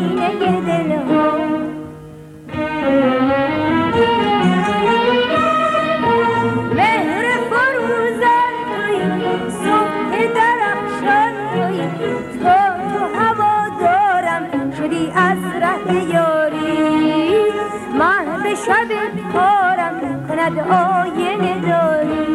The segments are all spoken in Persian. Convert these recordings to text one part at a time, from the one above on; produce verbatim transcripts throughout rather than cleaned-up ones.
سینه دلها. مهر فروزان تویی، صبح درخشان تویی، تو تو هوا دارم شدی از ره یاری. ماه به شب کارم کند آینه داری.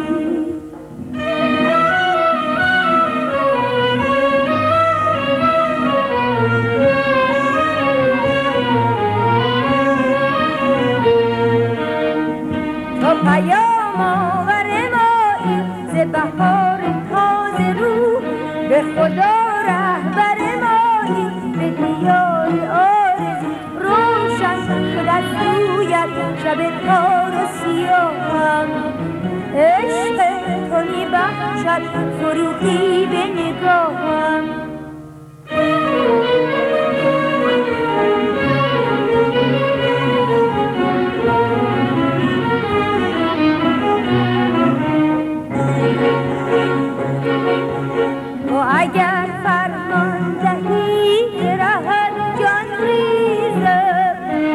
پیام آور مایی ز بهار تازه رو، به خدا رهبر مایی به دیار آرزو. روشن شد از رویت شب تار و سیاهم، عشق تو می بخشد فروغی به نگاهم. اگر فرمان دهی رهد جان ریزم،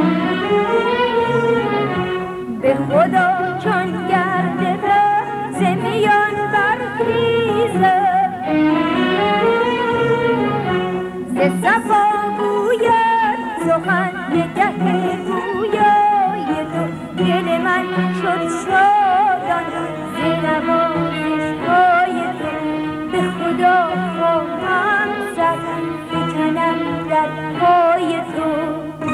به خدا چون گرد ره ز میان برخیزم. ز صفا گوید سخن نگه گویای تو، دل من شد شادان ز نوازش‌های تو. به خدا خواهم زد بکنم در پای تو.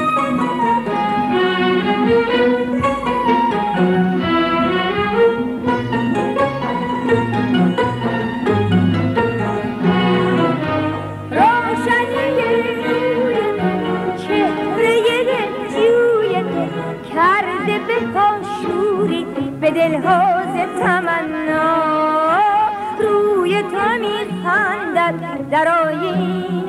روشنی روی چهره دلجوی کرده به پاشوری به دلها ز تمنا. روی تو می خندد در آیینه